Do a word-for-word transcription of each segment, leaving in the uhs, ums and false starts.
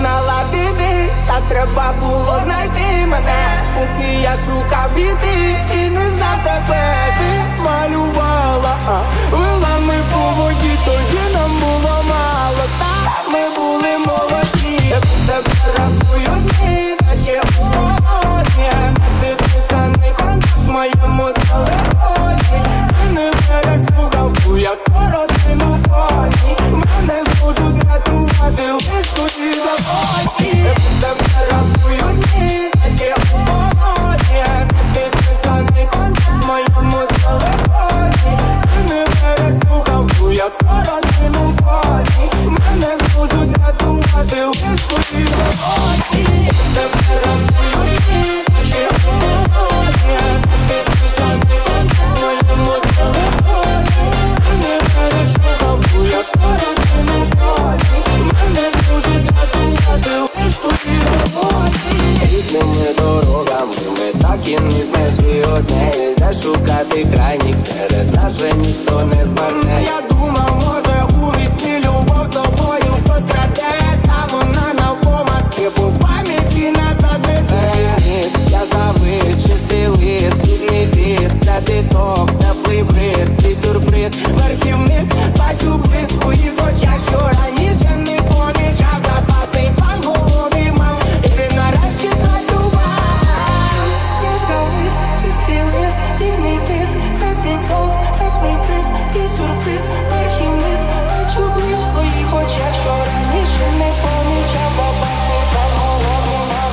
знала біди, та треба було знайти мене, поки я шукав біди і не знав тебе. Ти малювала, а вела ми по воді, тоді нам було мало, та ми були молоді. Тебе рахую дні, наче у вогоні, підписаний контакт в моєму телефоні. Ти не переслухав, бо я скоро триму коні. Мене можуть рятувати лиш тоді доводі. Тебе рахую дні, наче у вогоні, підписаний контакт в моєму телефоні. Ти не переслухав, бо я скоро триму коні. Мене можуть рятувати лиш тоді доводі. Тебе рахую дні, наче у вогоні, підписаний контакт в моєму телефоні. Ти не переслухав, бо я скоро триму коні. Мене можуть рятувати лиш тоді доводі. Різними дорогами ми так і не знайшли одне, де шукати крайніх, серед нас же ніхто не збагне. Я думав, може у вісні любов з тобою хтось краде, та вона навпомацки по пам'яті не задмете. Я завис, чистий лист, бідний диск, це титок, теплий бриз, твій сюрприз, верхів вниз, бачу блиск в твоїх очах, що раніше не помічав. Запасний план в голові мав, і ти нарешті працював. Я завис, чистий лист, бідний диск, це титок, теплий бриз, твій сюрприз, верхів вниз, бачу блиск в твоїх очах, що раніше не помічав. Запасний план в голові мав,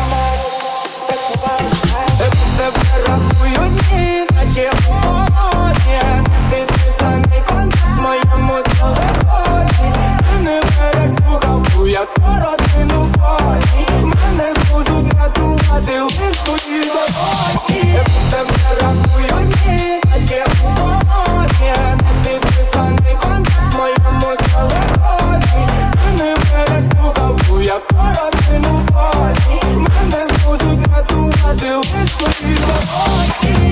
спрацював. Тебе рахую дні, наче у вогоні, підписаний контакт в моєму телефоні. Ти не переслухав, бо я скоро триму коні. Мене можуть рятувати лиш тоді доводі. Тебе рахую дні, наче у вогоні, підписаний контакт в моєму телефоні. Ти не переслухав, бо я скоро триму коні. Мене можуть рятувати лиш тоді доводі.